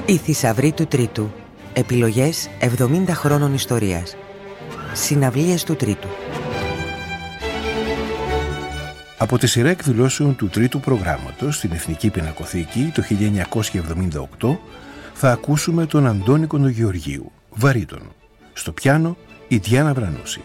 Η θησαυρή του Τρίτου. Επιλογές 70 χρόνων ιστορίας. Συναυλίες του Τρίτου. Από τη σειρά εκδηλώσεων του Τρίτου προγράμματος στην Εθνική Πινακοθήκη το 1978 θα ακούσουμε τον Αντώνη Κοντογεωργίου, βαρύτονο. Στο πιάνο η Διάννα Βρανούση.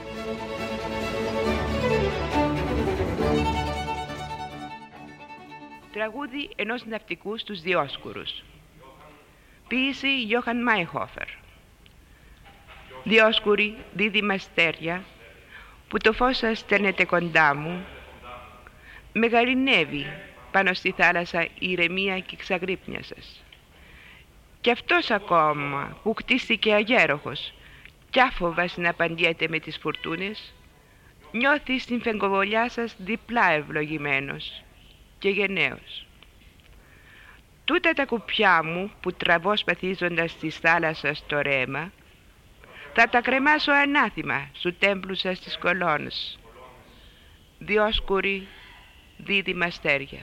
Τραγούδι ενός ναυτικού στους Διόσκουρους. Ποίηση Γιώχαν Μάιχόφερ. Διόσκουροι, δίδυμα αστέρια, που το φως σας στέλνετε κοντά μου, μεγαλυνεύει πάνω στη θάλασσα η ηρεμία και ξαγρύπνια σας. Κι αυτός ακόμα που χτίστηκε αγέροχος κι άφοβας να απαντιέται με τις φουρτούνες, νιώθει στην φεγγοβολιά σας διπλά ευλογημένος και γενναίος. Τούτα τα κουπιά μου που τραβώ σπαθίζοντας της θάλασσας το ρέμα, θα τα κρεμάσω ανάθημα στου τέμπλου σας της κολόνας. Διόσκουροι, δίδυμα αστέρια.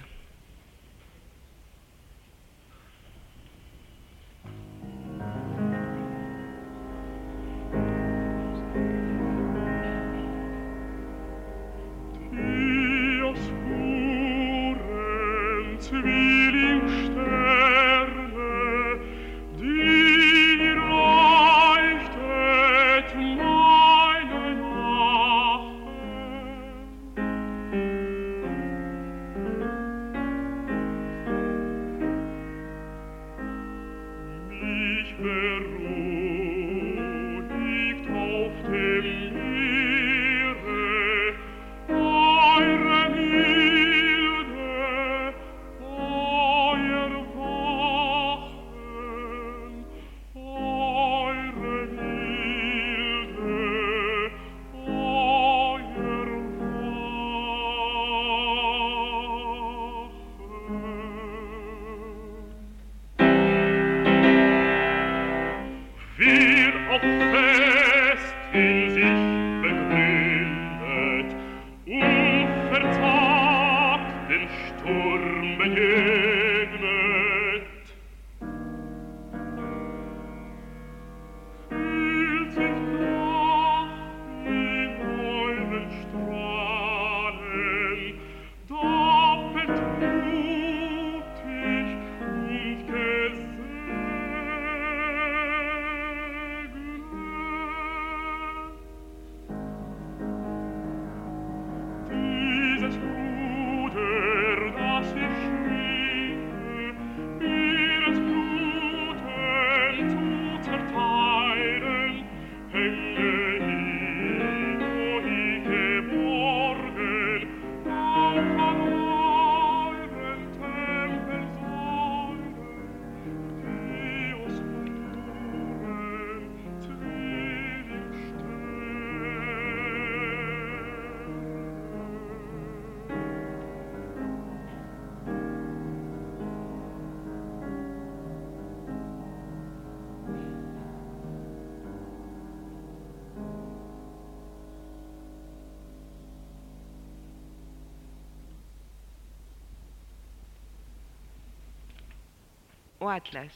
Ο Άτλας.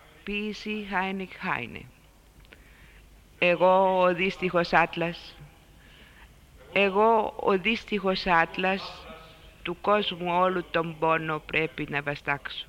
Ποίηση Χάινικ Χάινε. Εγώ ο δύστιχος Άτλας, εγώ ο δύστιχος Άτλας, του κόσμου όλου τον πόνο πρέπει να βαστάξω.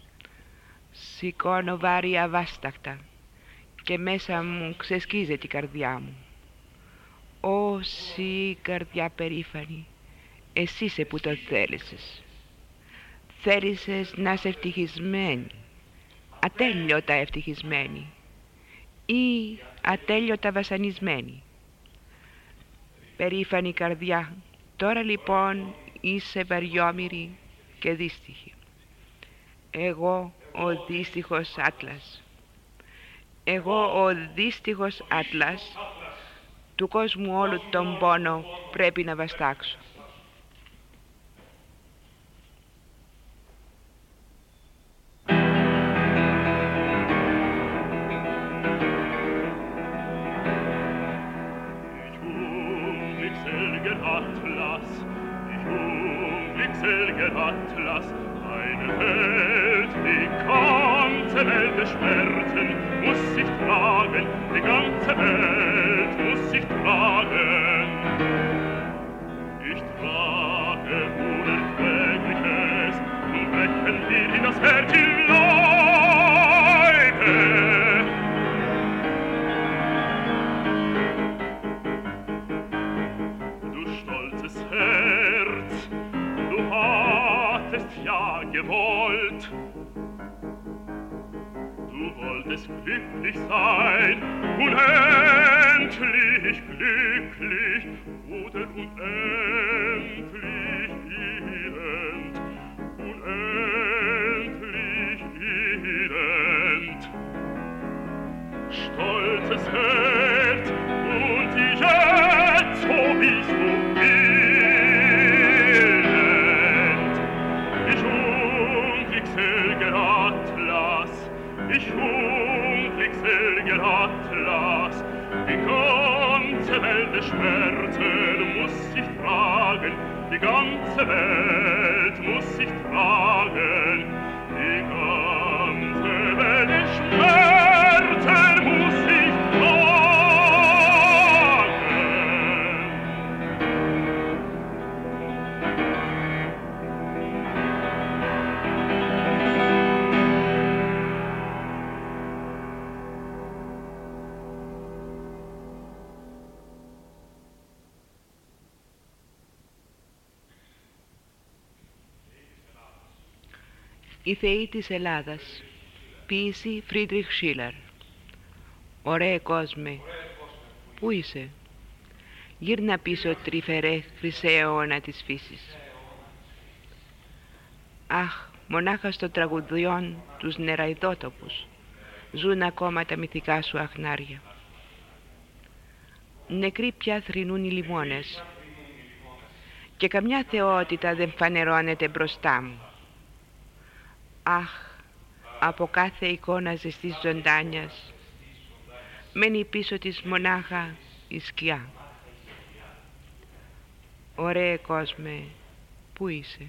Σηκώνω βάρη αβάσταχτα και μέσα μου ξεσκίζεται η καρδιά μου. Ω σύ καρδιά περήφανη, εσύ είσαι που το θέλησες. Θέλησες να είσαι ευτυχισμένη, ατέλειωτα ευτυχισμένη ή ατέλειωτα βασανισμένη. Περήφανη καρδιά, τώρα λοιπόν είσαι βαριόμοιρη και δύστιχη. Εγώ ο δύστιχος Άτλας, εγώ ο δύστιχος Άτλας, του κόσμου όλου τον πόνο πρέπει να βαστάξω. Atlas, ein meine Welt, die ganze Welt der Schmerzen muss ich tragen, die ganze Welt muss ich tragen. Ich trage Unerträgliches und brechen dir in das Herz im Leibe. Du stolzes Herz, du hattest ja gewollt, du wolltest glücklich sein, unendlich glücklich oder unendlich elend, unendlich elend. Stolzes Herz, und jetzt, wo bist du elend? Ich unglückselger Atlas, ich unglückselger Atlas, die ganze Welt der Schmerzen muss ich tragen, die ganze Welt muss ich tragen, die ganze Welt der Schmerzen muss ich tragen. Οι θεοί της Ελλάδας. Ποίηση Φρίντριχ Σίλερ. Ωραίε κόσμε, πού είσαι? Γύρνα πίσω, τρυφερέ χρυσέ αιώνα της φύσης. Αχ, μονάχα στο τραγουδιόν τους νεραϊδότοπους ζουν ακόμα τα μυθικά σου αχνάρια. Νεκροί πια θρηνούν οι λιμώνες και καμιά θεότητα δεν φανερώνεται μπροστά μου. Αχ, από κάθε εικόνα ζεστής ζωντάνιας μένει πίσω της μονάχα η σκιά. Ωραίε κόσμε, πού είσαι?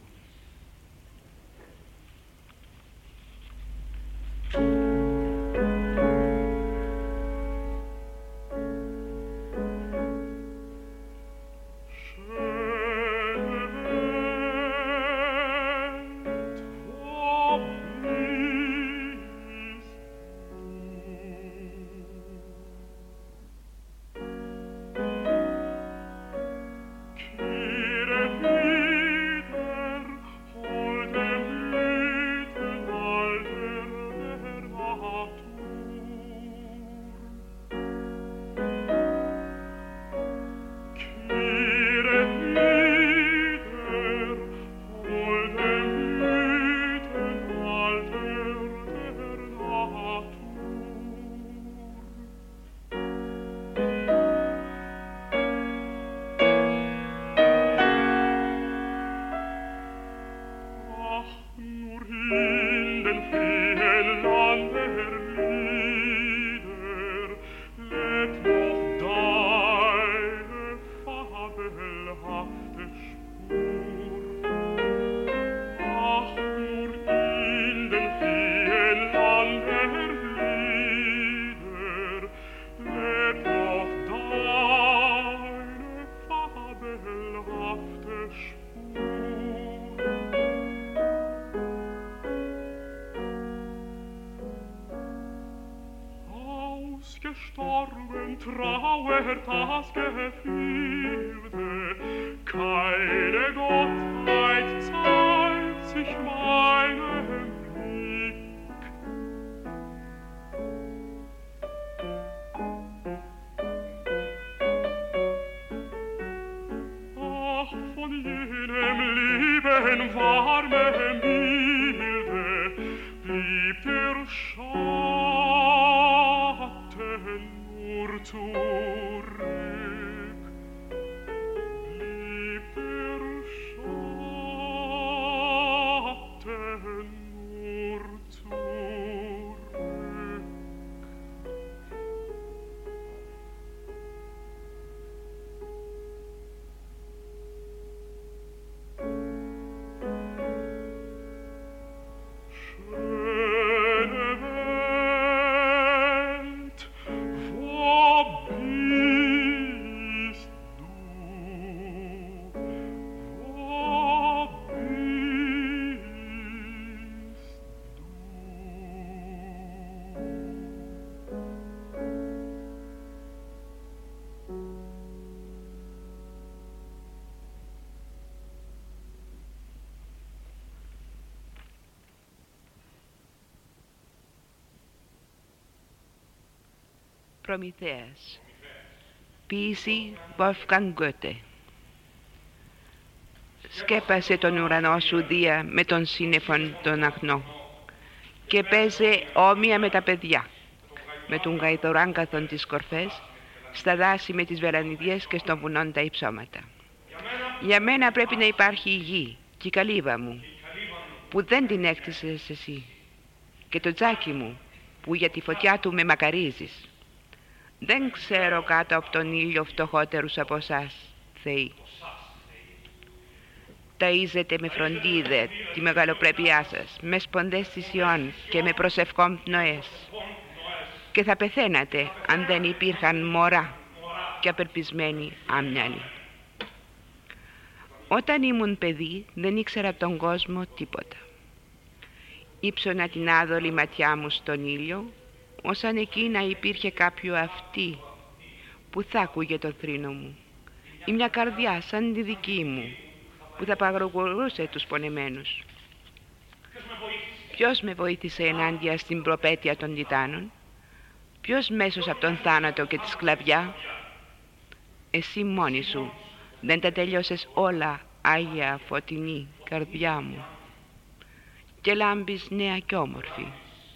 Gestorben trauert das Gefilde, keine Gottheit zeigt sich meinem Blick. Ach, von jenem lieben, warmen Bilde blieb der Schatten nur zurück, blieb der Schatten nur zurück. Προμηθέας. Ποίηση Wolfgang Goethe. Σκέπασε τον ουρανό σου δία με τον σύννεφον τον αγνό και παίζε όμοια με τα παιδιά, με τον γαϊδωράγκαθον τις κορφές, στα δάση με τις βερανιδιές και στον βουνόν τα υψώματα. Για μένα πρέπει να υπάρχει η γη και η καλύβα μου που δεν την έκτισες εσύ και το τζάκι μου που για τη φωτιά του με μακαρίζεις. Δεν ξέρω κάτω από τον ήλιο φτωχότερους από εσάς, θεοί. Ταΐζετε με φροντίδε τη μεγαλοπρέπειά σας, με σποντές θυσιών και με προσευχών πνοές. Και θα πεθαίνατε αν δεν υπήρχαν μωρά και απελπισμένοι άμυαλοι. Όταν ήμουν παιδί δεν ήξερα από τον κόσμο τίποτα. Ήψωνα την άδολη ματιά μου στον ήλιο, όσαν εκεί να υπήρχε κάποιο αυτί που θα άκουγε το θρήνο μου, ή μια καρδιά σαν τη δική μου που θα παγρογορούσε τους πονεμένους. Ποιος με βοήθησε ενάντια στην προπέτεια των τιτάνων? Ποιος μέσος από τον θάνατο και τη σκλαβιά? Εσύ μόνη σου δεν τα τελειώσες όλα, Άγια φωτεινή καρδιά μου, και λάμπεις νέα κι όμορφη.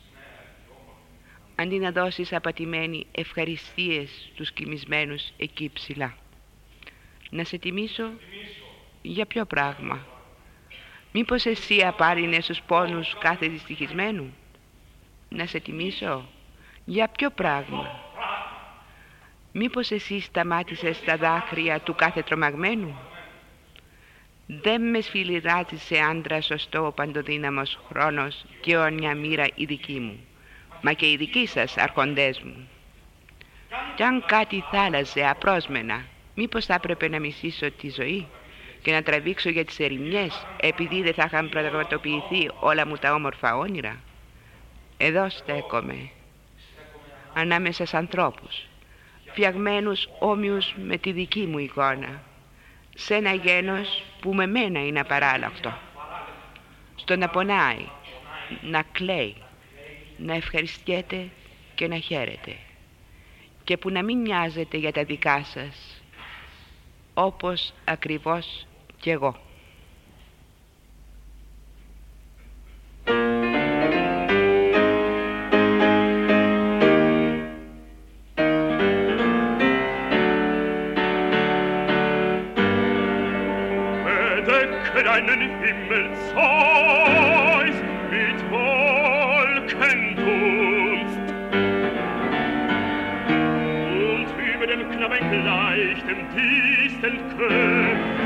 Αντί να δώσεις απατημένοι ευχαριστίες τους κοιμισμένους εκεί ψηλά. Να σε τιμήσω για ποιο πράγμα? Μήπως εσύ απάρρινες τους πόνους κάθε δυστυχισμένου? Να σε τιμήσω για ποιο πράγμα? Μήπως εσύ σταμάτησες τα δάκρυα του κάθε τρομαγμένου? Δεν με σφυλιράζει σε άντρα σωστό ο παντοδύναμος χρόνος και αιώνια μοίρα η δική μου, μα και οι δικοί σας αρχοντές μου. Κι αν κάτι θα άλλαζε απρόσμενα, μήπως θα έπρεπε να μισήσω τη ζωή και να τραβήξω για τις ερημιές επειδή δεν θα είχαν πραγματοποιηθεί όλα μου τα όμορφα όνειρα? Εδώ στέκομαι, ανάμεσα σε ανθρώπους, φτιαγμένους όμοιους με τη δική μου εικόνα, σε ένα γένος που με μένα είναι απαράλλαχτο, στο να πονάει, να κλαίει, να ευχαριστιέται και να χαίρεται, και που να μην νοιάζεται για τα δικά σας, όπως ακριβώς κι εγώ. Deinen Himmel Zeus mit Wolkendunst und über dem Knaben gleich dem Distel köpft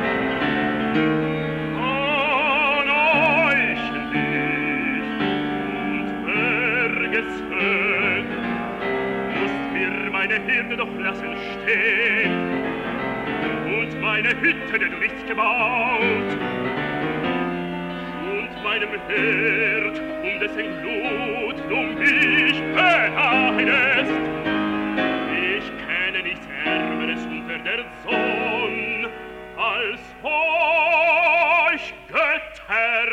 an Eichen dicht und Bergeshöhen musst mir meine Hirne doch lassen stehen und meine Hütte, die du nicht gebaut, und meinem Herd, dessen Glut du mich beneidest. Ich kenne nichts Ärmeres unter der Sonne als euch Götter.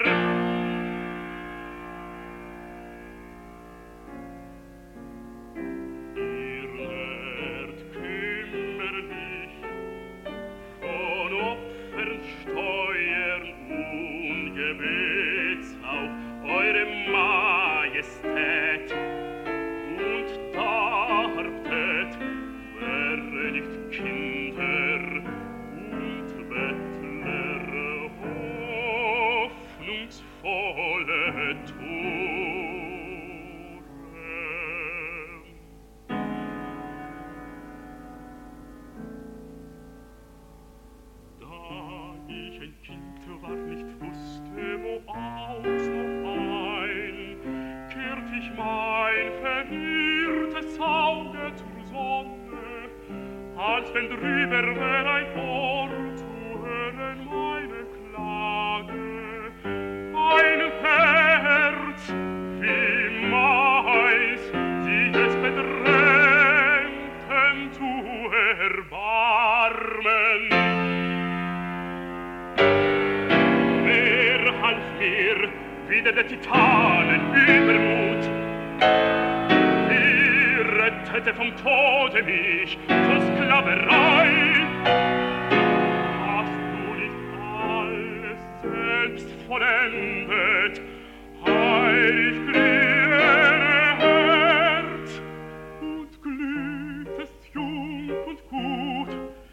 Der Titanen Übermut. Wir retten hätte vom Tode mich zur Sklaverei. Hast du nicht alles selbst vollendet, heilig glühende Herz, und glühtest jung und gut,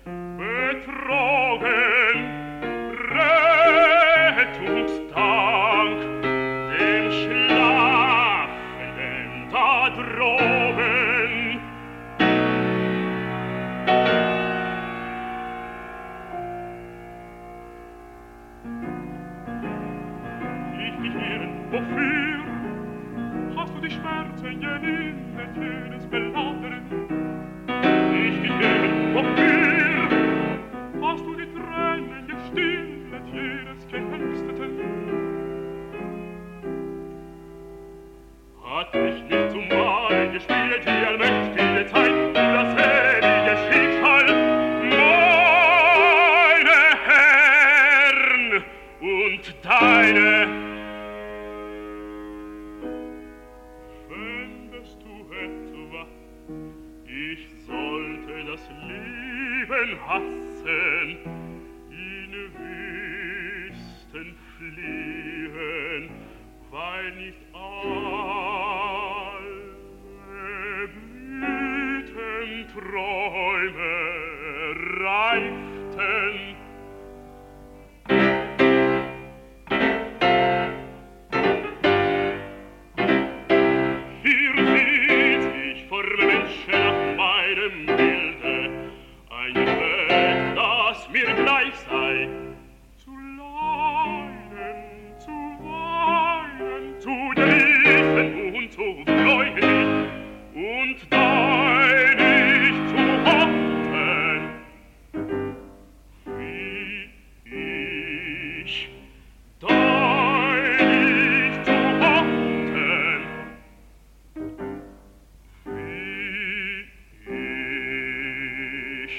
betrogen, Rettungsdank dem Schlafenden da droben. Ich dich ehren, wofür hast du die Schmerzen gelindert, jedes Beladeren? Ich dich ehren, wofür hast du die Tränen gestillt, jedes Geängsteten? Hat mich nicht zum Malen gespielt, die allmächtige Zeit, das ewige Schicksal, meine Herren und deine. Fändest du etwa, ich sollte das Leben hassen, in Wüsten fliehen, weil nicht alle Blütenträume reiften. Hier sieht ich vor Menschen nach meinem Bilde ein Geschlecht, das mir gleich sei, zu leiden, zu weinen, zu geließen und zu freuen und deinig zu hoffen, wie ich deinig zu hoffen, wie ich.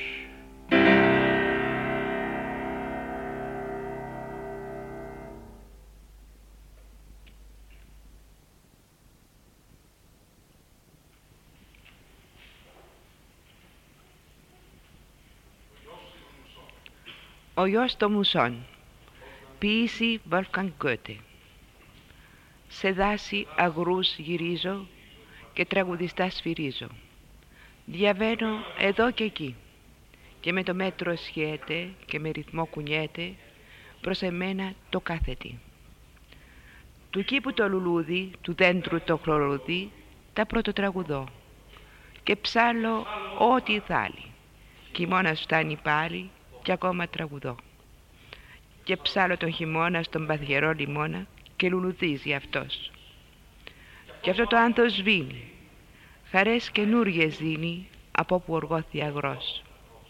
Ο γιος των μουσών. Ποίηση Wolfgang Goethe. Σε δάση αγρούς γυρίζω και τραγουδιστά σφυρίζω. Διαβαίνω εδώ και εκεί και με το μέτρο σχέται και με ρυθμό κουνιέται προς εμένα το κάθε τι. Του κήπου το λουλούδι, του δέντρου το χλωρούδι, τα πρωτοτραγουδώ και ψάλλω ό,τι θάλει. Χειμώνας φτάνει πάλι και ακόμα τραγουδώ. Και ψάλλω τον χειμώνα στον παθιερό λιμώνα και λουλουδίζει αυτός. Και αυτό το άνθος σβήνει, χαρές καινούριες δίνει από όπου οργώθη αγρός.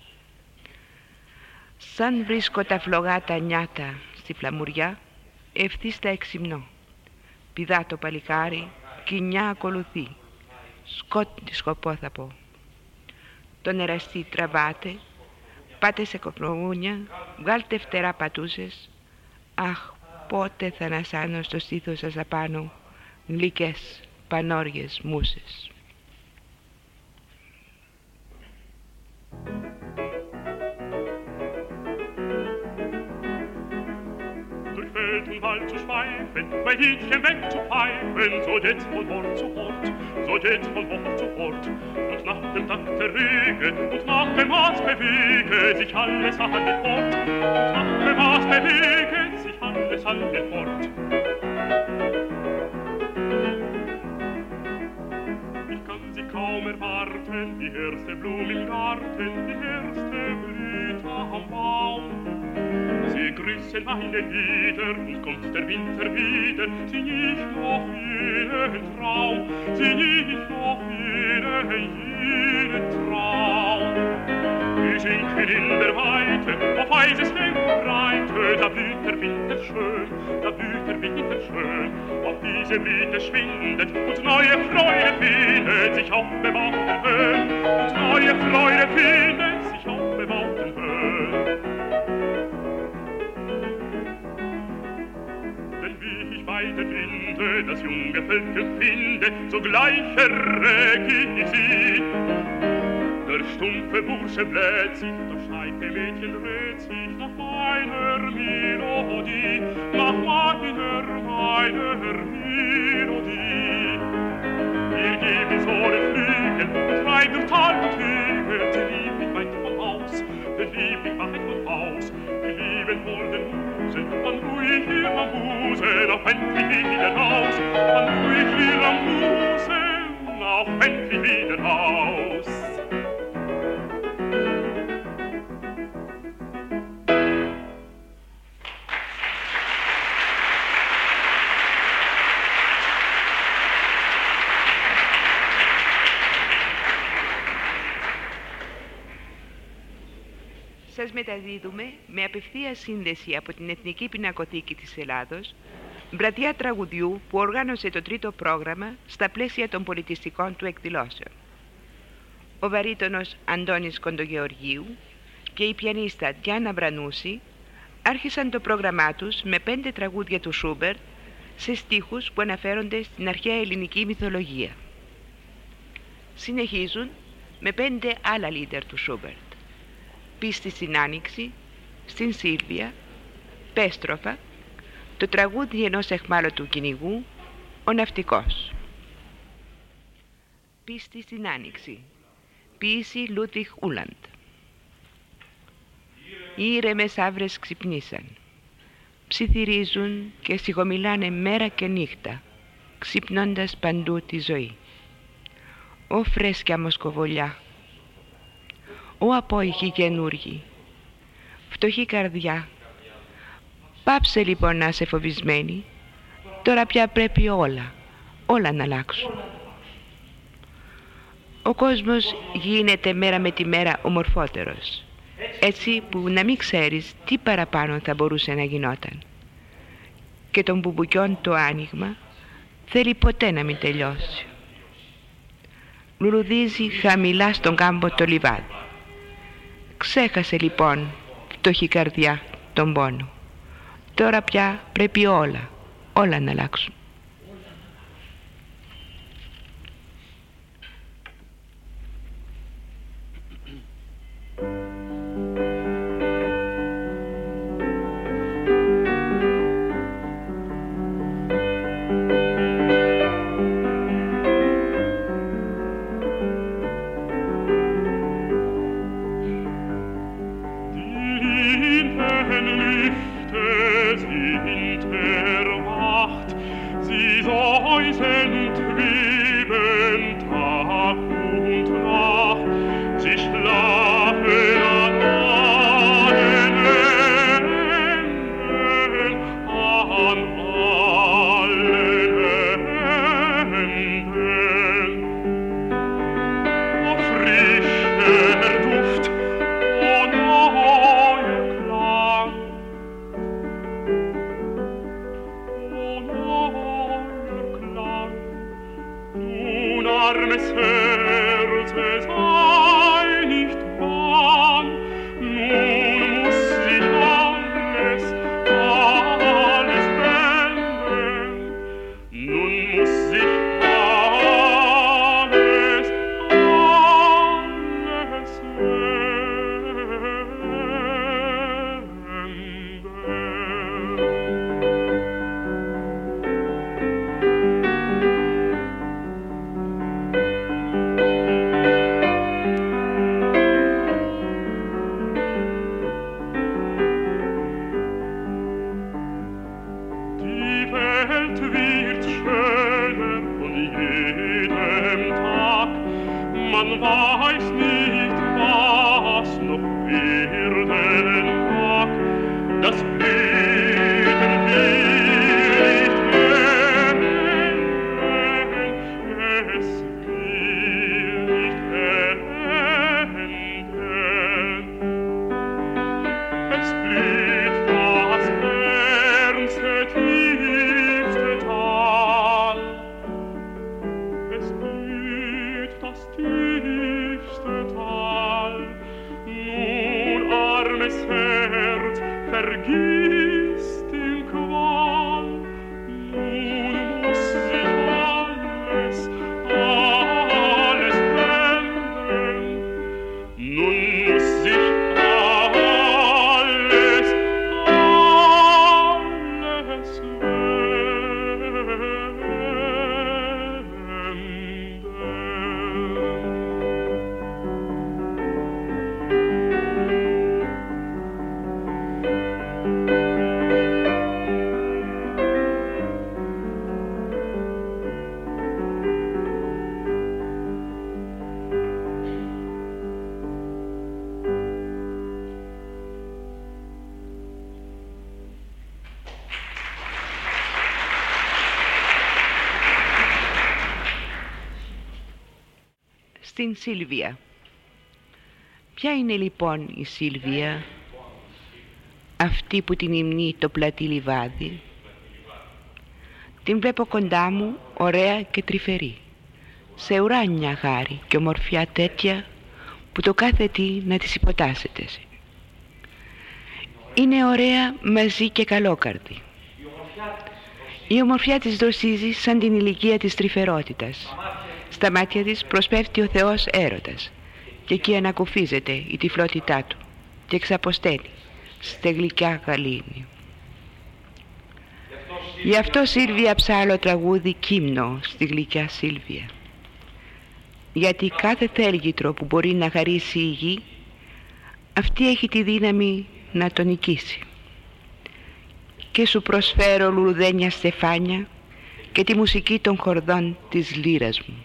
Σαν βρίσκω τα φλογά τα νιάτα στη φλαμουριά, ευθύς τα εξυμνώ. Πηδά το παλικάρι, κοινιά ακολουθεί, σκοπό θα πω. Το εραστή τραβάτε, πάτε σε κοπνογούνια, βγάλτε φτερά πατούσες. Αχ, πότε θα ανασάνω στο στήθος σας απάνω γλυκές πανόριες μούσες. Durch Feld und Wald zu schweifen, mein Liedchen wegzupfeifen, so geht's von Ort zu Ort, so geht's von Ort zu Ort. Und nach dem Takt der Wege und nach dem Maß bewege sich alles alle fort. Und nach dem Maß bewege sich alles alle fort. Ich kann sie kaum erwarten, die erste Blume im Garten, die erste Blüte am Baum. Sie grüßen meine Lieder und kommt der Winter wieder, sieh ich noch jenen Traum, sieh ich noch jenen Traum. Ich sinke in der Weite, auf weißes Feld und Breite, da blüht der Winter schön, da blüht der Winter schön. Auf diese Blüte schwindet und neue Freude findet sich auf bebauten Höhen, und neue Freude findet sich auf bebauten Höhen. weite Winde das junge Völkchen finde, sogleich erreg ich sie. Der stumpfe Bursche bläht sich, das scheife Mädchen dreht sich nach meiner Melodie, nach meiner Melodie. Ihr gebt mir so den Flügel, treibt durch Tal und Hügel, sie liebt mich weit vom Haus, sie liebt mich weit vom Haus, die lieben holden Musen, an ruhig hier am Busen, auf endlich wieder raus, an ruhig hier am Busen, auf endlich wieder raus. Σας μεταδίδουμε με απευθεία σύνδεση από την Εθνική Πινακοθήκη της Ελλάδος βραδιά τραγουδιού που οργάνωσε το τρίτο πρόγραμμα στα πλαίσια των πολιτιστικών του εκδηλώσεων. Ο βαρύτονος Αντώνης Κοντογεωργίου και η πιανίστα Διάννα Βρανούση άρχισαν το πρόγραμμά τους με 5 τραγούδια του Σούμπερτ σε στίχους που αναφέρονται στην αρχαία ελληνική μυθολογία. Συνεχίζουν με 5 άλλα λίτερ του Σούμπερτ: Πίστη στην Άνοιξη, στην Σίλβια, Πέστροφα, το τραγούδι ενός αιχμάλωτου κυνηγού, ο Ναυτικός. Πίστη στην Άνοιξη, ποίηση Λούτβιχ Ούλαντ. Οι ήρεμες άβρες ξυπνήσαν, ψιθυρίζουν και σιγομιλάνε μέρα και νύχτα, ξυπνώντας παντού τη ζωή. Ω φρέσκια μοσκοβολιά, ω απόϊχοι καινούργοι, φτωχή καρδιά, πάψε λοιπόν να είσαι φοβισμένη, τώρα πια πρέπει όλα να αλλάξουν. Ο κόσμος γίνεται μέρα με τη μέρα ομορφότερος, έτσι που να μην ξέρεις τι παραπάνω θα μπορούσε να γινόταν. Και των μπουμπουκιών το άνοιγμα θέλει ποτέ να μην τελειώσει. Λουλουδίζει χαμηλά στον κάμπο το λιβάδι. Ξέχασε λοιπόν, φτωχή καρδιά, τον πόνο. Τώρα πια πρέπει όλα να αλλάξουν. Das tiefste στην Σίλβια. Ποια είναι λοιπόν η Σίλβια, αυτή που την υμνεί το πλατή λιβάδι? Την βλέπω κοντά μου, ωραία και τρυφερή, σε ουράνια χάρη και ομορφιά τέτοια που το κάθε τι να της υποτάσσεται. Είναι ωραία μαζί και καλόκαρδη. Η ομορφιά της δροσίζει σαν την ηλικία της τρυφερότητας. Στα μάτια της προσπέφτει ο Θεός έρωτας και εκεί ανακουφίζεται η τυφλότητά του και εξαποστέλει στη γλυκιά γαλήνη. Γι' αυτό Σίλβια ψάλλω τραγούδι κύμνο στη γλυκιά Σίλβια. Γιατί κάθε θέλγητρο που μπορεί να χαρίσει η γη, αυτή έχει τη δύναμη να τον νικήσει. Και σου προσφέρω λουλουδένια στεφάνια και τη μουσική των χορδών της λύρας μου.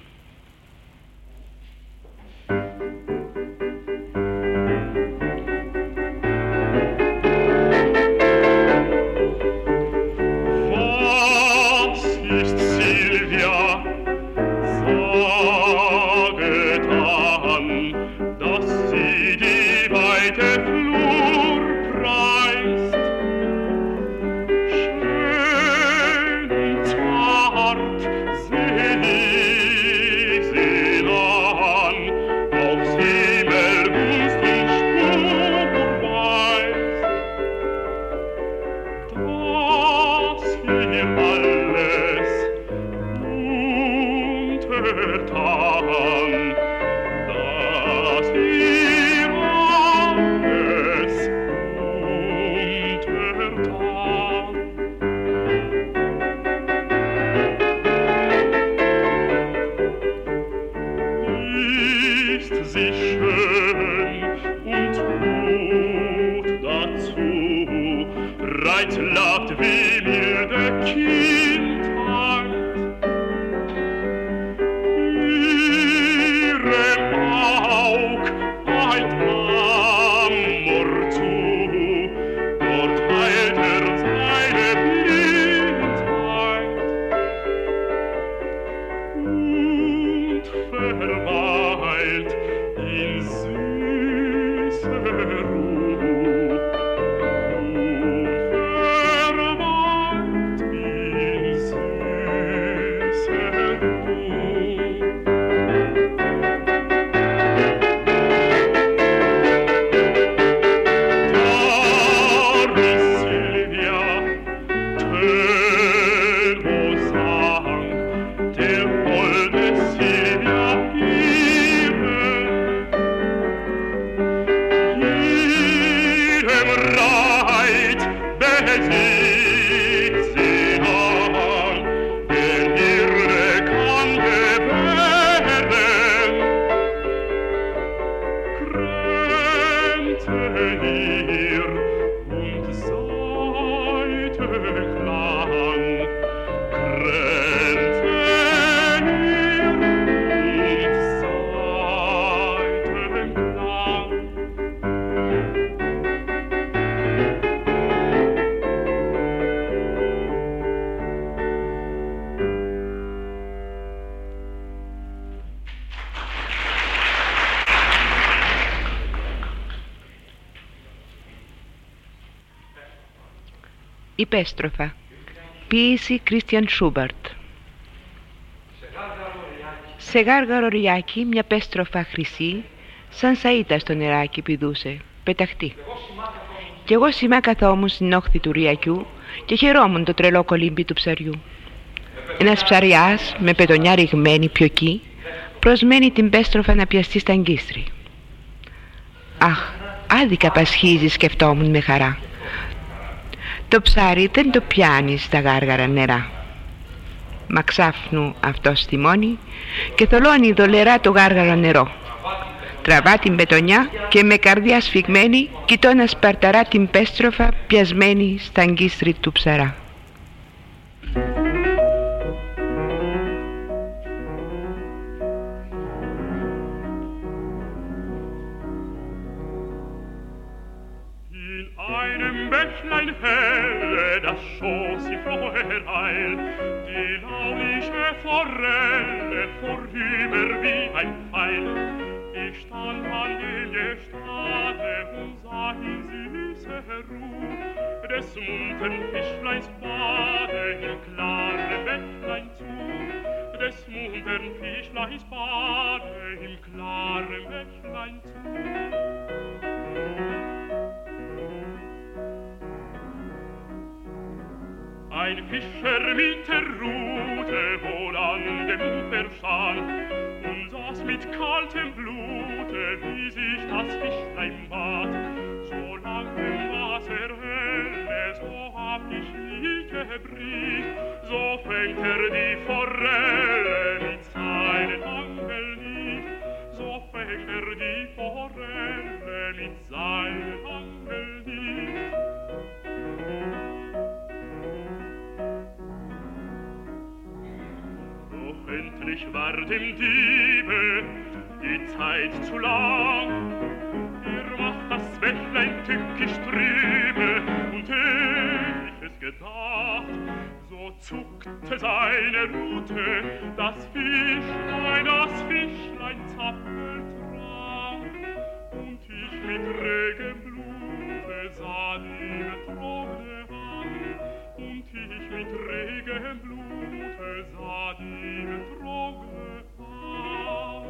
Υπέστροφα. Ποίηση Κρίστιαν Σούμπαρτ. Σε γάργαρο ριάκι μια πέστροφα χρυσή, σαν σαΐτα στο νεράκι πηδούσε, πεταχτή. Κι εγώ σημά καθόμουν στην όχθη του ριακιού και χαιρόμουν το τρελό κολύμπι του ψαριού. Ένας ψαριάς με πετονιά ρηγμένη πιοκή προσμένει την πέστροφα να πιαστεί στα αγκίστρι. Αχ, άδικα πασχίζει, σκεφτόμουν με χαρά. Το ψάρι δεν το πιάνει στα γάργαρα νερά. Μα ξάφνου αυτός θυμώνει και θολώνει δολερά το γάργαρο νερό. Τραβά την πετονιά και με καρδιά σφιγμένη κοιτώ να σπαρταρά την πέστροφα πιασμένη στα αγκίστρι του ψαρά. Bächlein helle, das schoss sie vorher heil, die launische Forelle vorüber wie ein Pfeil. Stade und sah in süße Ruh des muntern Fischleins Bade im klaren Bächlein zu. Des muntern Fischleins Bade im klaren Bächlein zu. Ein Fischer mit der Rute wohl an dem Ufer stand und saß mit kaltem Blute, wie sich das Fischlein bat. So lang im Wasser helle, so hab ich nie gebricht, so fängt die Forelle mit seinen Angeln nicht, so fängt die Forelle mit seinen Angeln nicht. Endlich war dem Diebe die Zeit zu lang. Macht das Bächlein tückisch trübe und ich es gedacht, so zuckte seine Rute, das Fischlein zappelt trank. Und ich mit regem Blute sah die betrogne Hand, und ich mit regem Blute sah die betrogne Hand.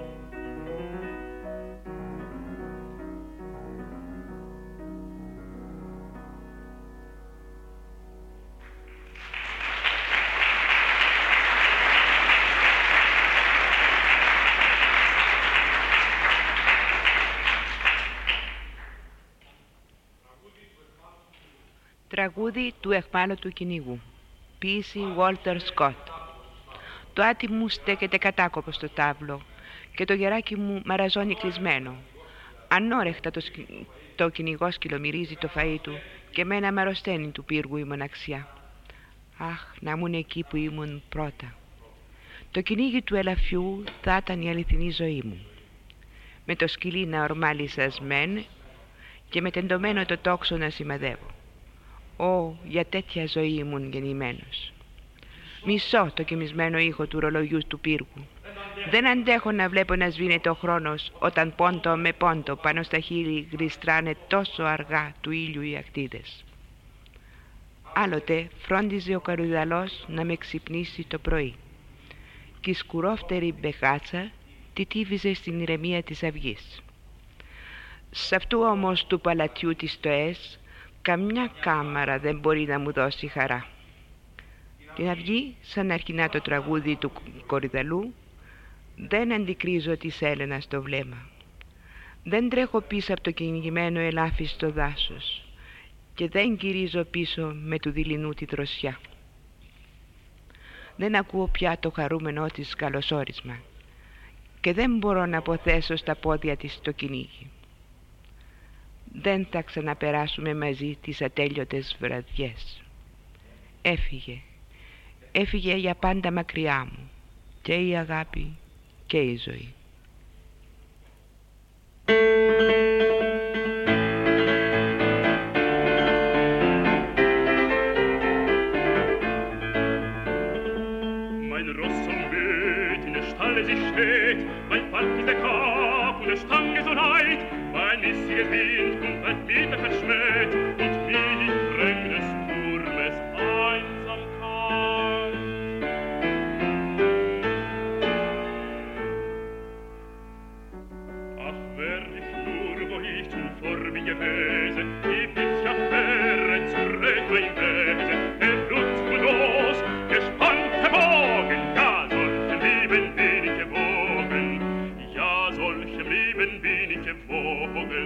Τραγούδι του εχμάλωτου κυνηγού. Ποίηση Walter Scott. Το άτι μου στέκεται κατάκοπο στο τάβλο και το γεράκι μου μαραζώνει κλεισμένο. Ανόρεχτα το κυνηγός κυλομυρίζει το φαΐ του και μένα με αρρωσταίνει του πύργου η μοναξιά. Αχ, να ήμουν εκεί που ήμουν πρώτα. Το κυνήγι του ελαφιού θα ήταν η αληθινή ζωή μου. Με το σκυλί να ορμά λυσασμένο και με τεντωμένο το τόξο να σημαδεύω. Ω, για τέτοια ζωή ήμουν γεννημένος. Μισώ το κοιμισμένο ήχο του ρολογιού του πύργου. Δεν αντέχω να βλέπω να σβήνεται ο χρόνος όταν πόντο με πόντο πάνω στα χείλη γλιστράνε τόσο αργά του ήλιου οι ακτίδες. Άλλοτε φρόντιζε ο καρουδαλός να με ξυπνήσει το πρωί και η σκουρόφτερη μπεχάτσα τιτίβιζε στην ηρεμία της αυγής. Σ' αυτού όμως του παλατιού της στοές καμιά κάμαρα δεν μπορεί να μου δώσει χαρά. Την αυγή, σαν αρχινά το τραγούδι του κορυδαλού, δεν αντικρίζω της Έλενας το βλέμμα. Δεν τρέχω πίσω από το κυνηγημένο ελάφι στο δάσος και δεν γυρίζω πίσω με του δειλινού τη δροσιά. Δεν ακούω πια το χαρούμενό της καλωσόρισμα και δεν μπορώ να αποθέσω στα πόδια της το κυνήγι. Δεν θα ξαναπεράσουμε μαζί τις ατέλειωτες βραδιές. Έφυγε για πάντα μακριά μου και η αγάπη και η ζωή. Mein Ross umweht, in der Stalle sich steht, mein Falk ist der Kap und der Stange so leid, mein missiges Wind kommt weit wieder verschmäht und wie ich fremd des Turmes Einsamkeit. Ach, wär ich nur, wo ich zuvor bin gewesen, die Pilzjaffäre zurück mein Wesen, Blut und los, gespannte Bogen, ja, solchem Leben bin ich gewogen, ja, solchem Leben bin ich gewogen.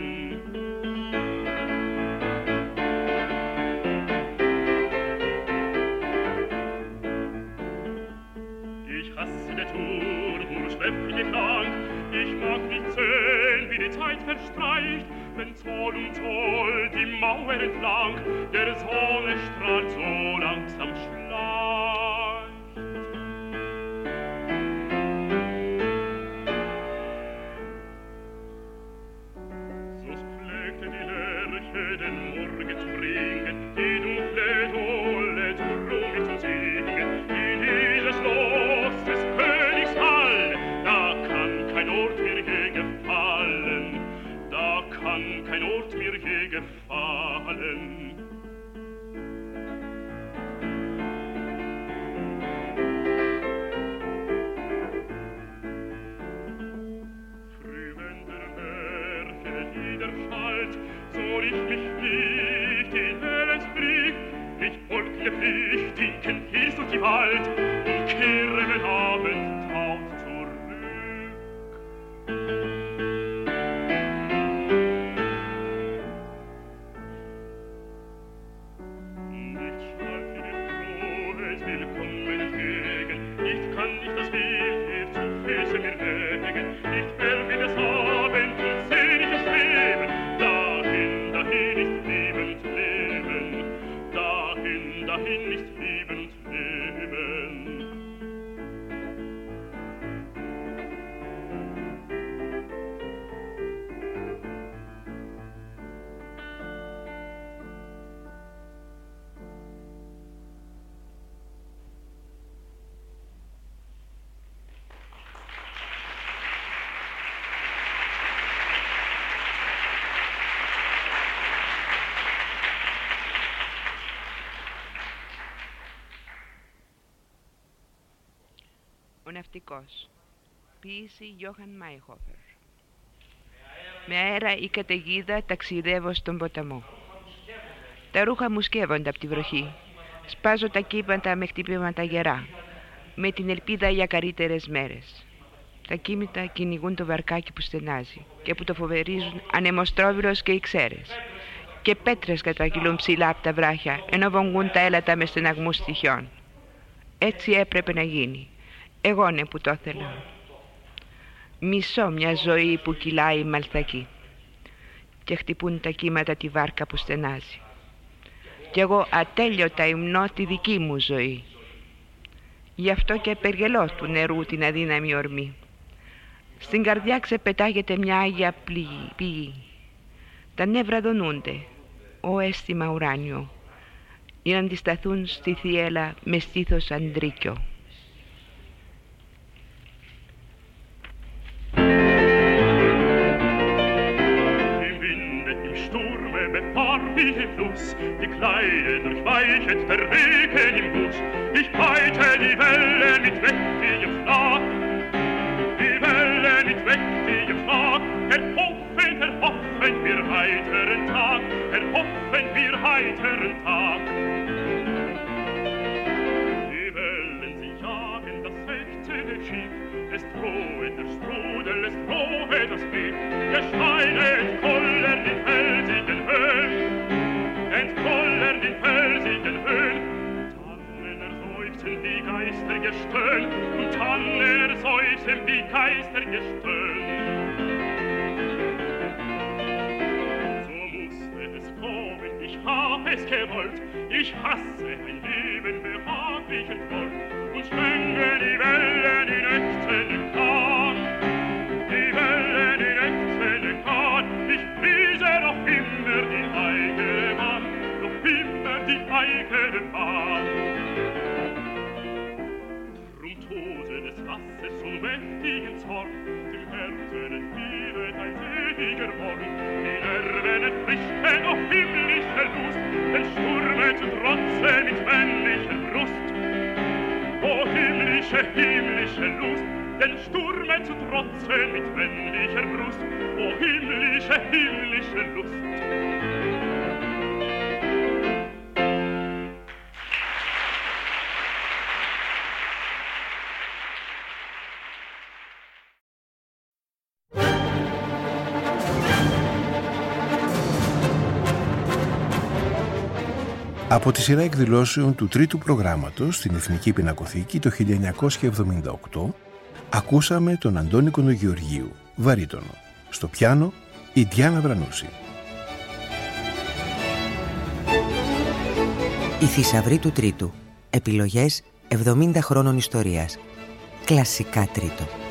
Ich hasse der Turm, urschwäffliche Klang, ich mag nicht sehen, wie die Zeit verstreicht, wenn Zoll um Zoll die Mauer entlang der Sonne Strahl so langsam schleicht. So pflegte die Lerche den Morgen zu bringen, die dunkle Tolle Trunke zu singen, in dieses Schloss des Königs Hall, da kann kein Ort mir gefallen, da kann wir flüchtigen hieß durch die Wald und kehren Abend taut zurück. Nicht schalt in den frohes Willkommen entgegen, nicht kann ich das Bild hier zu Füßen mir legen, nicht fällt mir das Abend und seh ich es leben, dahin ist Leben zu leben, dahin ist Leben zu leben. Ο ναυτικός. Ποίηση Γιώχαν Μάιχοφερ. Με αέρα ή καταιγίδα ταξιδεύω στον ποταμό. Τα ρούχα μου σκεύονται από τη βροχή. Σπάζω τα κύματα με χτυπήματα γερά, με την ελπίδα για καλύτερες μέρες. Τα κύματα κυνηγούν το βαρκάκι που στενάζει και που το φοβερίζουν ανεμοστρόβιλος και οι ξέρες. Και πέτρες κατρακυλούν ψηλά από τα βράχια, ενώ βογγούν τα έλατα με στεναγμούς στοιχειών. Έτσι έπρεπε να γίνει. Εγώ ναι που το ήθελα. Μισώ μια ζωή που κυλάει μαλθακή και χτυπούν τα κύματα τη βάρκα που στενάζει. Κι εγώ ατέλειωτα υμνώ τη δική μου ζωή. Γι' αυτό και περγελώ του νερού την αδύναμη ορμή. Στην καρδιά ξεπετάγεται μια άγια πηγή. Τα νεύρα δονούνται, ο αίσθημα ουράνιο, για να αντισταθούν στη θύελα με στήθος αντρίκιο. Wie im Fluss, die Kleide durchweichet der Regen im Guss. Ich peite die Wellen mit mächtigem Schlag, die Wellen mit mächtigem Schlag. Erhoffen wir heiteren Tag, erhoffen wir heiteren Tag. Die Wellen, sie jagen das sechtene Schiff, es drohet der Strudel, es drohet das Bild. Der Steine entkollern die felsigen Höhen, entkollern die felsigen Höhen. Tannen erseufzen die Geister gestöhn, und Tannen erseufzen die Geister gestöhn. So musste es kommen, ich hab es gewollt, ich hasse ein Leben behaglich und voll, und schwänge die Wellen in ächzenden Kahn, die Wellen in ächzenden Kahn. Ich priese noch immer die eigene Bahn, noch immer die eigene Bahn. Drum Tose des Wassers zum mächtigen Zorn, dem Herzen entfielet ein seliger Morgen, die Nerven erfrischten auf himmlischer Lust, den Sturme zu trotze mit männlicher Brust. O himmlische, himmlische Lust, den Sturme zu trotzen mit männlicher Brust. O himmlische, himmlische Lust. Από τη σειρά εκδηλώσεων του τρίτου προγράμματος στην Εθνική Πινακοθήκη το 1978 ακούσαμε τον Αντώνη Κοντογεωργίου, βαρύτονο. Στο πιάνο η Διάννα Βρανούση. Η Θησαυρή του Τρίτου. Επιλογές 70 χρόνων ιστορίας. Κλασικά τρίτο.